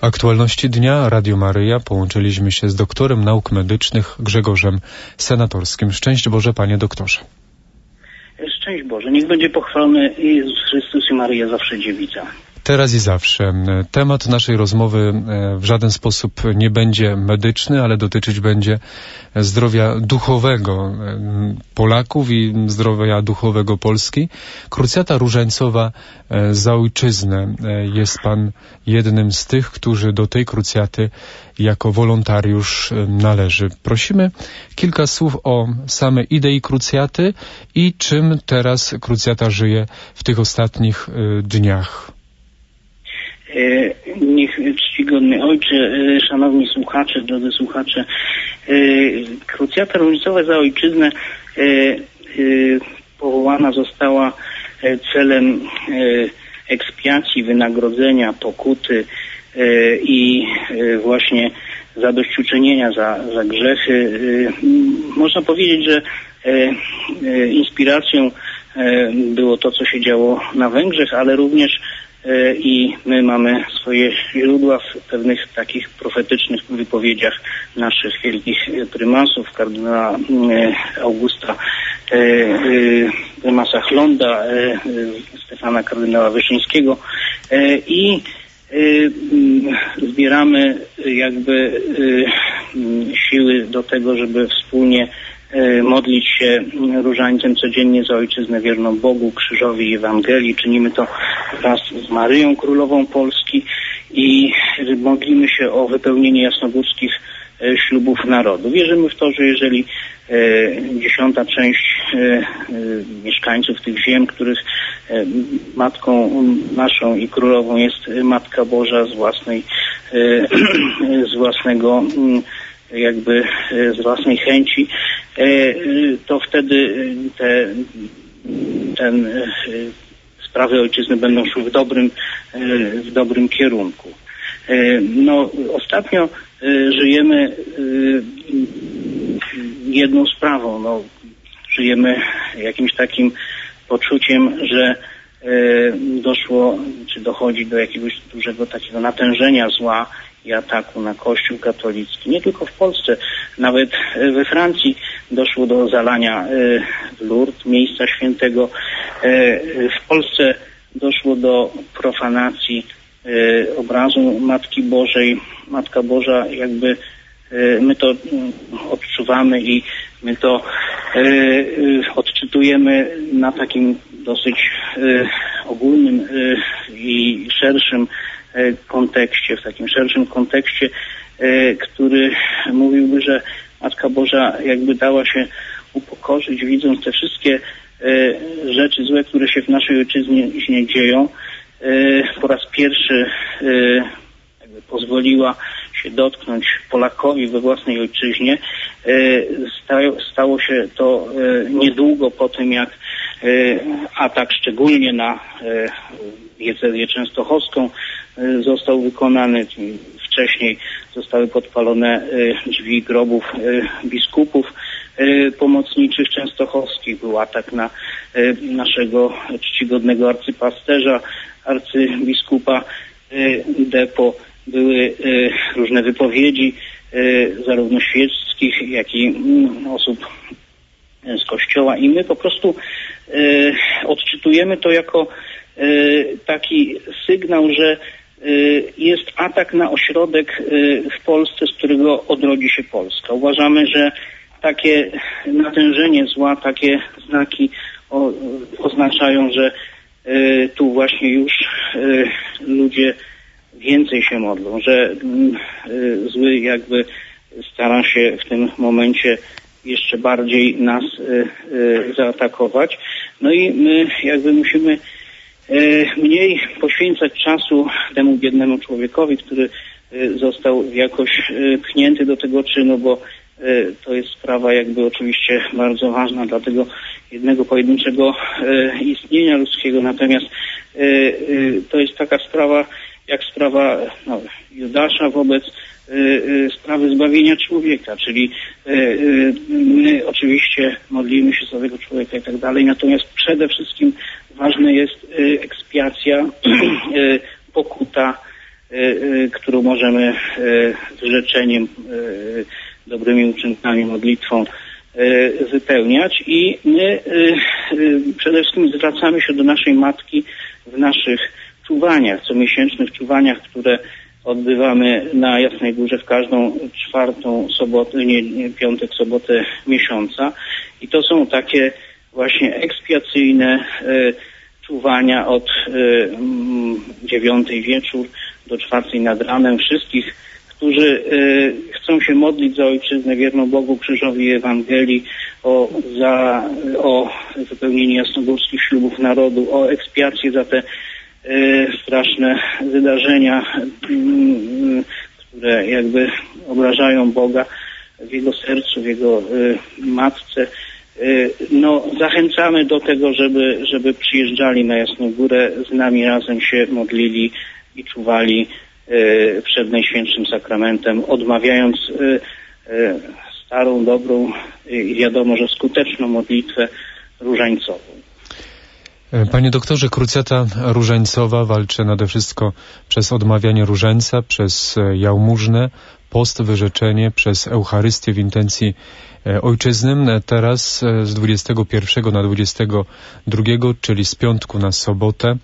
Aktualności dnia Radio Maryja. Połączyliśmy się z doktorem nauk medycznych Grzegorzem Senatorskim. Szczęść Boże, panie doktorze. Szczęść Boże. Niech będzie pochwalony Jezus Chrystus i Maryja zawsze dziewica. Teraz i zawsze. Temat naszej rozmowy w żaden sposób nie będzie medyczny, ale dotyczyć będzie zdrowia duchowego Polaków i zdrowia duchowego Polski. Krucjata Różańcowa za ojczyznę. Jest pan jednym z tych, którzy do tej krucjaty jako wolontariusz należy. Prosimy kilka słów o samej idei krucjaty i czym teraz krucjata żyje w tych ostatnich dniach. Niech czcigodny Ojcze, szanowni słuchacze, drodzy słuchacze, Krucjata Różańcowa za ojczyznę powołana została celem ekspiacji, wynagrodzenia, pokuty i właśnie zadośćuczynienia za grzechy. Można powiedzieć, że inspiracją było to, co się działo na Węgrzech, ale również i my mamy swoje źródła w pewnych takich profetycznych wypowiedziach naszych wielkich prymasów, kardynała Augusta, prymasa Chlonda, Stefana kardynała Wyszyńskiego i zbieramy jakby siły do tego, żeby wspólnie modlić się różańcem codziennie za ojczyznę wierną Bogu, krzyżowi i Ewangelii. Czynimy to wraz z Maryją Królową Polski i modlimy się o wypełnienie jasnogórskich ślubów narodu. Wierzymy w to, że jeżeli 10. część mieszkańców tych ziem, których matką naszą i królową jest Matka Boża z własnej chęci, to wtedy sprawy ojczyzny będą szły w dobrym kierunku. No, ostatnio żyjemy jedną sprawą. No, żyjemy jakimś takim poczuciem, że dochodzi do jakiegoś dużego takiego natężenia zła i ataku na Kościół katolicki. Nie tylko w Polsce, nawet we Francji doszło do zalania Lourdes, miejsca świętego. W Polsce doszło do profanacji obrazu Matki Bożej. Matka Boża jakby my to odczuwamy i my to odczytujemy na takim dosyć ogólnym i szerszym kontekście, w takim szerszym kontekście, który mówiłby, że Matka Boża jakby dała się upokorzyć, widząc te wszystkie rzeczy złe, które się w naszej ojczyźnie dzieją. Po raz pierwszy jakby pozwoliła się dotknąć Polakowi we własnej ojczyźnie. Stało się to niedługo po tym, jak atak szczególnie na diecezję częstochowską został wykonany. Wcześniej zostały podpalone drzwi grobów biskupów pomocniczych częstochowskich. Był atak na naszego czcigodnego arcypasterza, arcybiskupa Depo. Były różne wypowiedzi zarówno świeckich, jak i osób z Kościoła i my po prostu odczytujemy to jako taki sygnał, że jest atak na ośrodek w Polsce, z którego odrodzi się Polska. Uważamy, że takie natężenie zła, takie znaki oznaczają, że tu właśnie już ludzie więcej się modlą, że zły jakby stara się w tym momencie jeszcze bardziej nas zaatakować. No i my jakby musimy mniej poświęcać czasu temu biednemu człowiekowi, który został jakoś pchnięty do tego czynu, bo to jest sprawa jakby oczywiście bardzo ważna dla tego jednego pojedynczego istnienia ludzkiego. Natomiast to jest taka sprawa jak sprawa Judasza wobec sprawy zbawienia człowieka, czyli my oczywiście modlimy się za tego człowieka i tak dalej, natomiast przede wszystkim ważna jest ekspiacja, pokuta którą możemy wyrzeczeniem, dobrymi uczynkami, modlitwą wypełniać i my przede wszystkim zwracamy się do naszej Matki w naszych czuwaniach, comiesięcznych czuwaniach, które odbywamy na Jasnej Górze w każdą czwartą sobotę, piątek, sobotę miesiąca. I to są takie właśnie ekspiacyjne czuwania od 9 wieczór do 4 nad ranem. Wszystkich, którzy chcą się modlić za ojczyznę wierną Bogu, krzyżowi i Ewangelii, o wypełnienie jasnogórskich ślubów narodu, o ekspiację za te straszne wydarzenia, które jakby obrażają Boga w Jego sercu, w Jego matce. No, zachęcamy do tego, żeby przyjeżdżali na Jasną Górę, z nami razem się modlili i czuwali przed Najświętszym Sakramentem, odmawiając starą, dobrą i wiadomo, że skuteczną modlitwę różańcową. Panie doktorze, krucjata różańcowa walczy nade wszystko przez odmawianie różańca, przez jałmużnę, post, wyrzeczenie, przez Eucharystię w intencji ojczyzny. Teraz z 21 na 22, czyli z piątku na sobotę,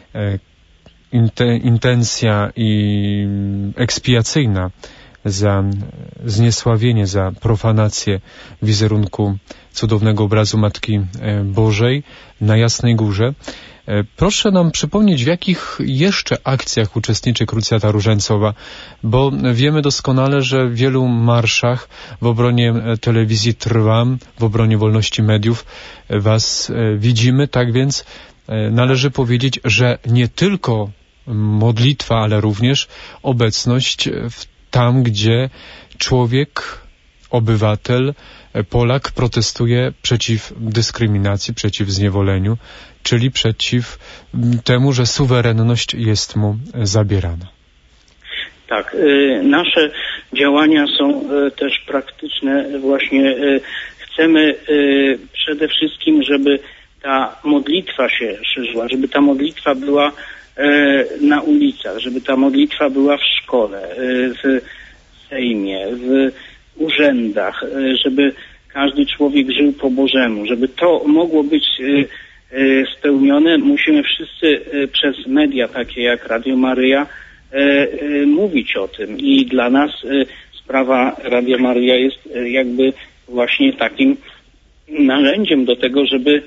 intencja i ekspiacyjna za zniesławienie, za profanację wizerunku cudownego obrazu Matki Bożej na Jasnej Górze. Proszę nam przypomnieć, w jakich jeszcze akcjach uczestniczy krucjata różańcowa, bo wiemy doskonale, że w wielu marszach w obronie telewizji Trwam, w obronie wolności mediów was widzimy, tak więc należy powiedzieć, że nie tylko modlitwa, ale również obecność tam, gdzie człowiek, obywatel, Polak protestuje przeciw dyskryminacji, przeciw zniewoleniu, czyli przeciw temu, że suwerenność jest mu zabierana. Tak, nasze działania są też praktyczne. Właśnie chcemy przede wszystkim, żeby ta modlitwa się szerzyła, żeby ta modlitwa była na ulicach, żeby ta modlitwa była w szkole, w Sejmie, w urzędach, żeby każdy człowiek żył po Bożemu. Żeby to mogło być spełnione, musimy wszyscy przez media takie jak Radio Maryja mówić o tym. I dla nas sprawa Radia Maryja jest jakby właśnie takim narzędziem do tego, żeby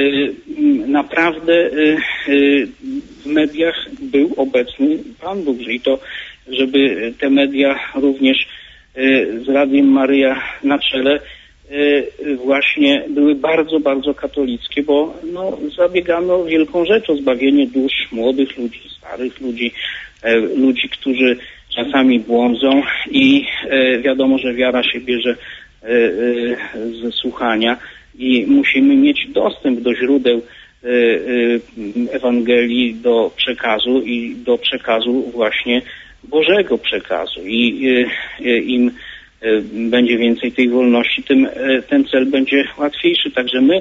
naprawdę w mediach był obecny Pan Bóg. I to, żeby te media również z Radiem Maryja na czele właśnie były bardzo, bardzo katolickie, bo zabiegamy o wielką rzecz, o zbawienie dusz młodych ludzi, starych ludzi, ludzi, którzy czasami błądzą i wiadomo, że wiara się bierze ze słuchania i musimy mieć dostęp do źródeł Ewangelii, do przekazu i do przekazu właśnie Bożego przekazu. I im będzie więcej tej wolności, tym ten cel będzie łatwiejszy. Także my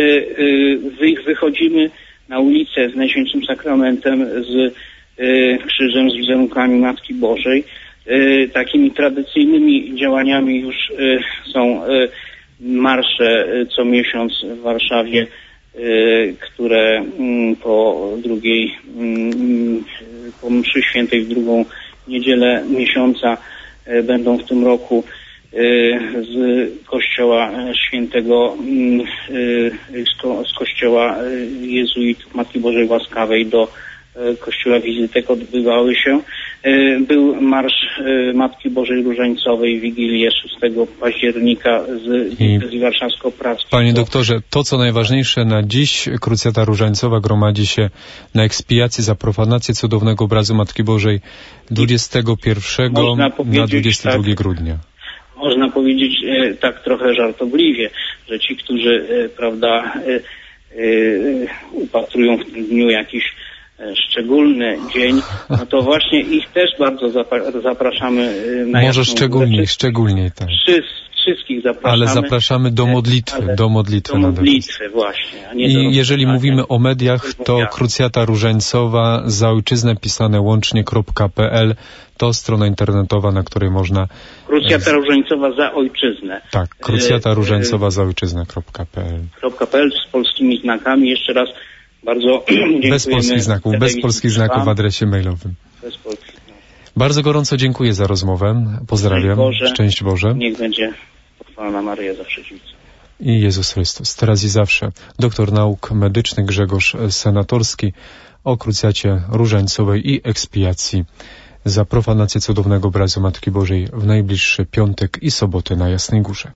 wychodzimy na ulicę z Najświętszym Sakramentem, z krzyżem, z wizerunkami Matki Bożej. Takimi tradycyjnymi działaniami już są marsze co miesiąc w Warszawie, które po mszy świętej w drugą niedzielę miesiąca będą w tym roku z kościoła świętego, z kościoła jezuitów Matki Bożej Łaskawej do kościoła Wizytek odbywały się. Był marsz Matki Bożej Różańcowej, Wigilię 6 października z diecezji warszawsko-praskiej. Panie doktorze, to co najważniejsze na dziś, krucjata różańcowa gromadzi się na ekspiacji za profanację cudownego obrazu Matki Bożej 21 na 22 grudnia. Można powiedzieć tak trochę żartobliwie, że ci, którzy upatrują w tym dniu jakiś szczególny dzień, no to właśnie ich też bardzo zapraszamy na Może szczególniej, tak. wszystkich zapraszamy. Ale zapraszamy do modlitwy, do modlitwy właśnie. A nie I jeżeli mówimy o mediach, to Krucjata Różańcowa za ojczyznę pisane łącznie.pl to strona internetowa, na której można... Krucjata Różańcowa za ojczyznę. Tak, Krucjata Różańcowa za ojczyznę.pl. .pl z polskimi znakami. Jeszcze raz bardzo dziękujemy. Bez polskich znaków w adresie mailowym. Bez polskich znaków. Bardzo gorąco dziękuję za rozmowę. Pozdrawiam. Szczęść Boże. Niech będzie pochwalona Maryja zawsze dziewicą. I Jezus Chrystus. Teraz i zawsze. Doktor nauk medycznych Grzegorz Senatorski o Krucjacie Różańcowej i ekspiacji za profanację cudownego obrazu Matki Bożej w najbliższy piątek i sobotę na Jasnej Górze.